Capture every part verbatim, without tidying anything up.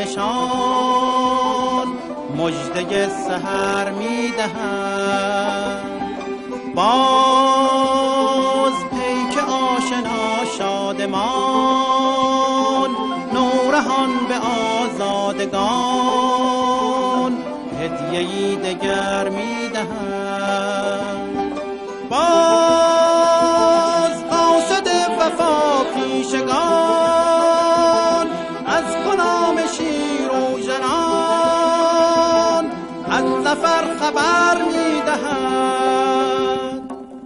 نشان مژده سحر می‌دهند. باز پیک آشنا شادمان نورهان به آزادگان هدیه‌ای دگر می‌دهند. باز قاصد وفا پیشگان از غلام شیر و ژنان از ظفر خبر می‌دهند.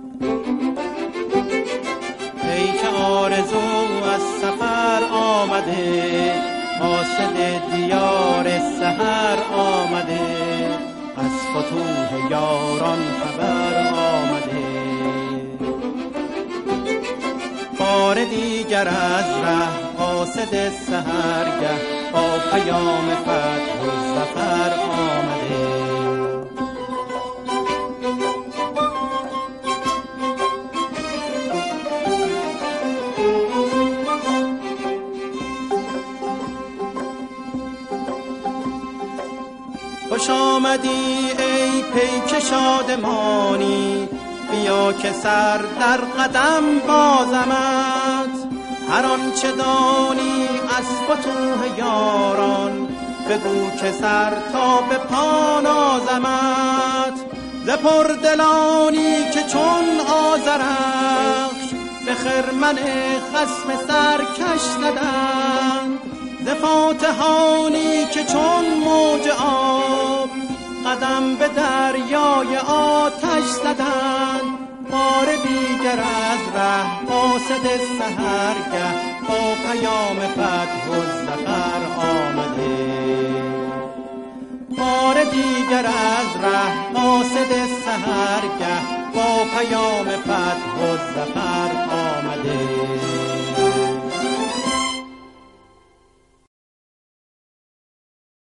پیک آرزو از سفر آمده، قاصد دیار سحر آمده، از فتوح یاران خبر آمده. بار دیگر از ره قاصد سحرگه با پیام فتح و ظفر آمده. خوش آمدی ای پیک شادمانی، بیا که سر در قدم بازمت. هر آنچه دانی از فتوح یاران، بگو که سر تا به پا نازمت. ز پردلانی که چون آذرخش به خرمن خصم سرکش زدند، ز فاتحانی که چون موج آب قدم به دریای آتش زدند. بار دیگر از ره قاصد سحرگه با پیام فتح و ظفر آمده. بار دیگر از ره قاصد سحرگه با پیام فتح و ظفر آمده.